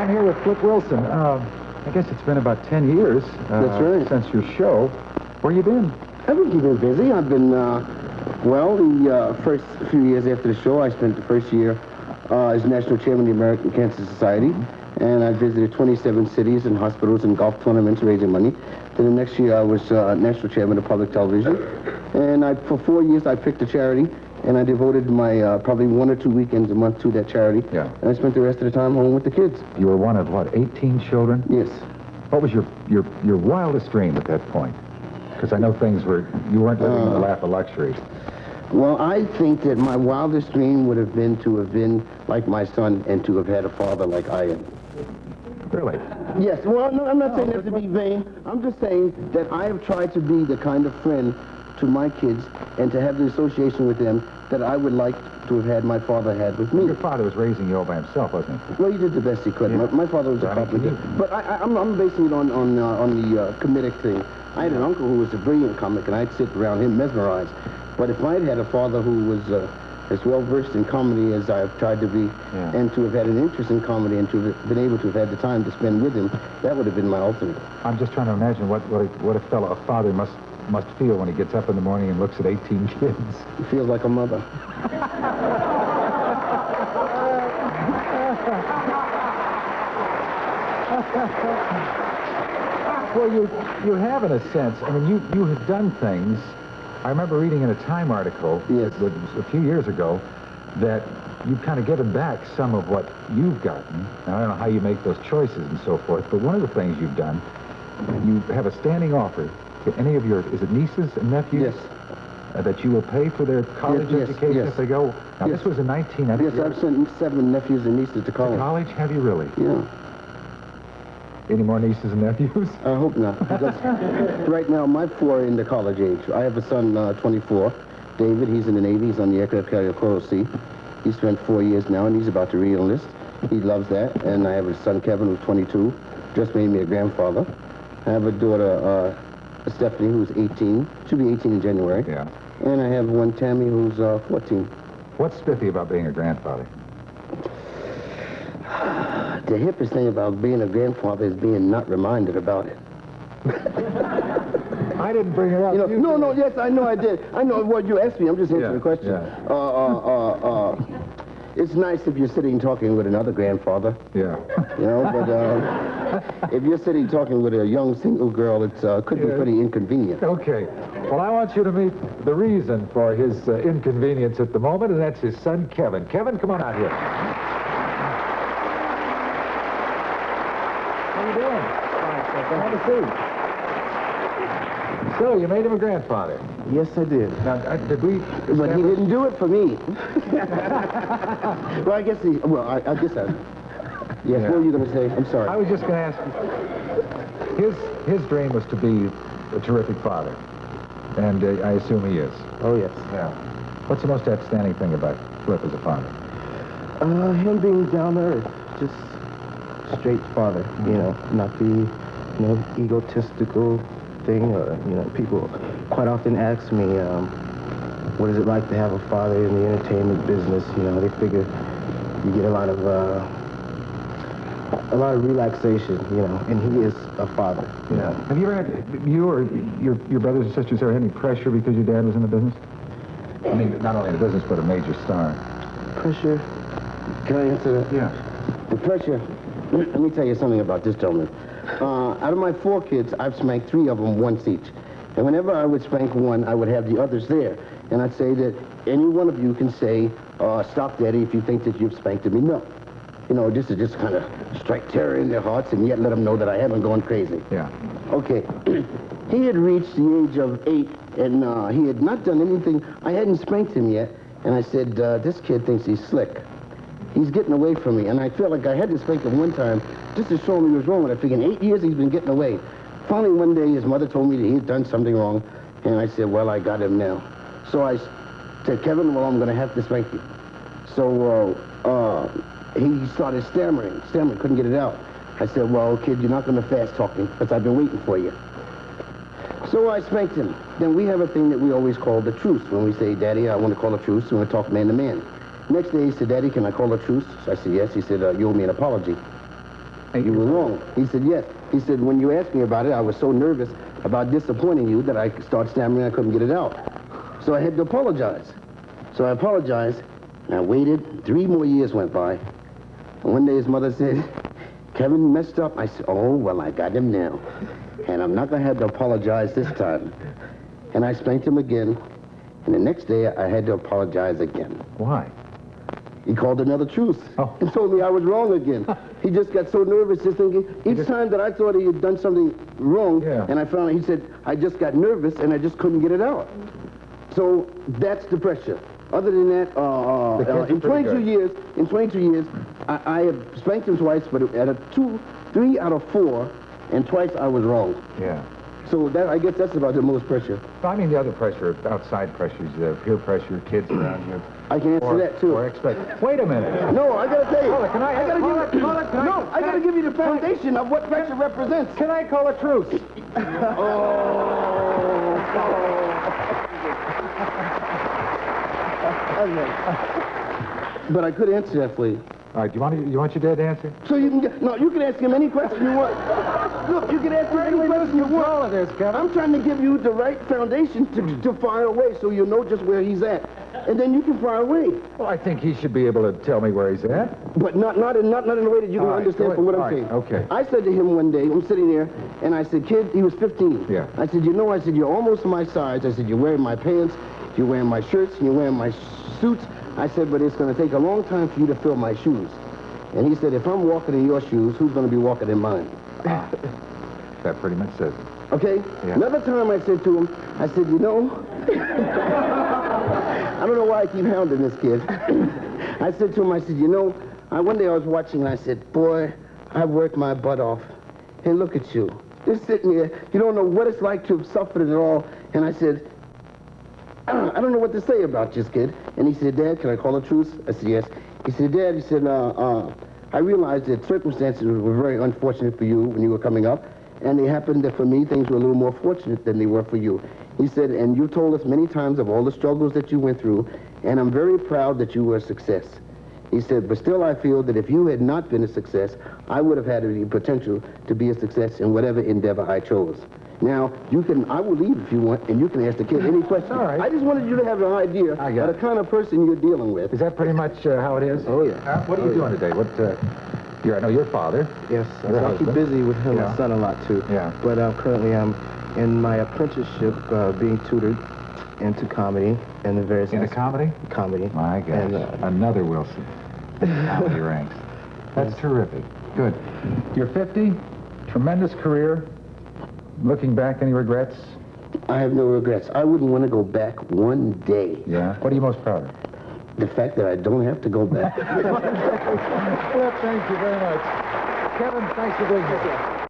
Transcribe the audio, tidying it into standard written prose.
I'm here with Flip Wilson. I guess it's been about 10 years That's right. since your show. Where you been? I've been keeping busy. I've been, the first few years after the show, I spent the first year as National Chairman of the American Cancer Society, and I visited 27 cities and hospitals and golf tournaments raising money. Then the next year, I was National Chairman of Public Television, and for 4 years, I picked a charity, and I devoted my probably 1 or 2 weekends a month to that charity. Yeah. And I spent the rest of the time home with the kids. You were one of, what, 18 children? Yes. What was your wildest dream at that point? Because I know you weren't living in the lap of luxury. Well, I think that my wildest dream would have been to have been like my son and to have had a father like I am. Really? Yes. Well, no, I'm not saying that to be vain. I'm just saying that I have tried to be the kind of friend to my kids and to have the association with them that I would like to have had my father had with me. Your father was raising you all by himself, wasn't he? Well, he did the best he could. Yeah. My father was a carpenter. But I'm basing it on the comedic thing. I had an uncle who was a brilliant comic, and I'd sit around him mesmerized. But if I'd had a father who was as well-versed in comedy as I've tried to be, and to have had an interest in comedy and to have been able to have had the time to spend with him, that would have been my ultimate. I'm just trying to imagine what a father must feel when he gets up in the morning and looks at 18 kids. He feels like a mother. Well, you have, in a sense, I mean, you have done things. I remember reading in a Time article a few years ago that you've kind of given back some of what you've gotten. Now, I don't know how you make those choices and so forth, but one of the things you've done, you have a standing offer to any of your, is it nieces and nephews? Yes. That you will pay for their college education if they go. Now, this was in 1990. Yes, I've sent 7 nephews and nieces to college. To college? Have you really? Yeah. Any more nieces and nephews? I hope not. Because right now, my 4 are in the college age. I have a son, 24, David. He's in the Navy. He's on the aircraft carrier Coral Sea. He spent 4 years now, and he's about to re-enlist. He loves that. And I have a son, Kevin, who's 22. Just made me a grandfather. I have a daughter, Stephanie, who's 18. She'll be 18 in January. Yeah. And I have one, Tammy, who's 14. What's spiffy about being a grandfather? The hippest thing about being a grandfather is being not reminded about it. I didn't bring it up. Yes, I know I did. I know what you asked me. I'm just answering the question. Yeah. It's nice if you're sitting talking with another grandfather. Yeah. You know, but if you're sitting talking with a young single girl, it could be pretty inconvenient. Okay. Well, I want you to meet the reason for his inconvenience at the moment, and that's his son, Kevin. Kevin, come on out here. How you doing? Fine. Have a seat. So, you made him a grandfather. Yes, I did. Now, did we... But he didn't do it for me. Well, I guess he... Well, I guess I... Yes, what were you going to say? I'm sorry. I was just going to ask you... His dream was to be a terrific father. And I assume he is. Oh, yes. Yeah. What's the most outstanding thing about Flip as a father? Him being down to earth. Just straight father, you know, not the, egotistical thing. People quite often ask me, what is it like to have a father in the entertainment business? They figure you get a lot of relaxation, and he is a father, Have you ever had, you or your brothers and sisters ever had any pressure because your dad was in the business? I mean, not only in the business, but a major star. Pressure? Can I answer that? Yeah. The pressure, let me tell you something about this gentleman. Out of my 4 kids, I've spanked 3 of them once each. And whenever I would spank one, I would have the others there. And I'd say that any one of you can say, stop, Daddy, if you think that you've spanked me. No. This is just kind of strike terror in their hearts and yet let them know that I haven't gone crazy. Yeah. Okay. He had reached the age of 8, and he had not done anything. I hadn't spanked him yet. And I said, this kid thinks he's slick. He's getting away from me. And I felt like I had to spank him one time just to show him he was wrong. And I figured in 8 years, he's been getting away. Finally, one day, his mother told me that he had done something wrong. And I said, well, I got him now. So I said, Kevin, well, I'm going to have to spank you. So he started stammering, couldn't get it out. I said, well, kid, you're not going to fast talk me because I've been waiting for you. So I spanked him. Then we have a thing that we always call the truce. When we say, Daddy, I want to call a truce, we want to talk man to man. Next day, he said, Daddy, can I call a truce? So I said, yes. He said, you owe me an apology. You were wrong. He said, yes. He said, when you asked me about it, I was so nervous about disappointing you that I started stammering. I couldn't get it out. So I had to apologize. So I apologized, and I waited. 3 more years went by. And one day his mother said, Kevin messed up. I said, oh, well, I got him now. And I'm not going to have to apologize this time. And I spanked him again. And the next day, I had to apologize again. Why? He called another truce and told me I was wrong again. He just got so nervous just thinking, each time that I thought he had done something wrong, and I found out, he said, I just got nervous and I just couldn't get it out. So that's the pressure. Other than that, in 22 years, I have spanked him twice, but at 3 out of 4, and twice I was wrong. Yeah. So that, I guess that's about the most pressure. I mean the other pressure, outside pressures, peer pressure, kids around you. I can answer that too. Wait a minute. No, I gotta tell you. Caller, I gotta give you the foundation of what pressure represents. Can I call a truce? But I could answer that for you. All right, you want your dad to answer? So you can you can ask him any question you want. Look, you can ask him any question you want. I'm trying to give you the right foundation to fire away so you know just where he's at. And then you can fire away. Well, I think he should be able to tell me where he's at. But not in a way that you can understand from what I'm saying. Okay. I said to him one day, I'm sitting there, and I said, kid, he was 15. Yeah. I said, you're almost my size. I said, you're wearing my pants, you're wearing my shirts, and you're wearing my suits. I said, but it's going to take a long time for you to fill my shoes. And he said, if I'm walking in your shoes, who's going to be walking in mine? That pretty much says it. Okay? Yeah. Another time I said to him, I said, you know, I don't know why I keep hounding this kid. I said to him, I said, you know, one day I was watching and I said, boy, I worked my butt off. And look at you. Just sitting there. You don't know what it's like to have suffered it all. And I said, I don't know what to say about this kid. And he said, Dad, can I call a truce? I said, yes. He said, Dad, he said, I realized that circumstances were very unfortunate for you when you were coming up. And they happened that for me, things were a little more fortunate than they were for you. He said, and you told us many times of all the struggles that you went through, and I'm very proud that you were a success. He said, but still I feel that if you had not been a success, I would have had the potential to be a success in whatever endeavor I chose. Now, I will leave if you want, and you can ask the kid any question. All right. I just wanted you to have an idea of the kind of person you're dealing with. Is that pretty much how it is? Oh, yeah. What are you doing today? I know your father. Yes, I keep busy with him and son a lot, too. Yeah. But currently I'm in my apprenticeship being tutored into comedy and the various... Into comedy? Comedy. My gosh. And, another Wilson. Comedy ranks. That's terrific. Good. You're 50. Tremendous career. Looking back, any regrets? I have no regrets. I wouldn't want to go back one day. Yeah? What are you most proud of? The fact that I don't have to go back. Well, thank you very much. Kevin, thanks for being here.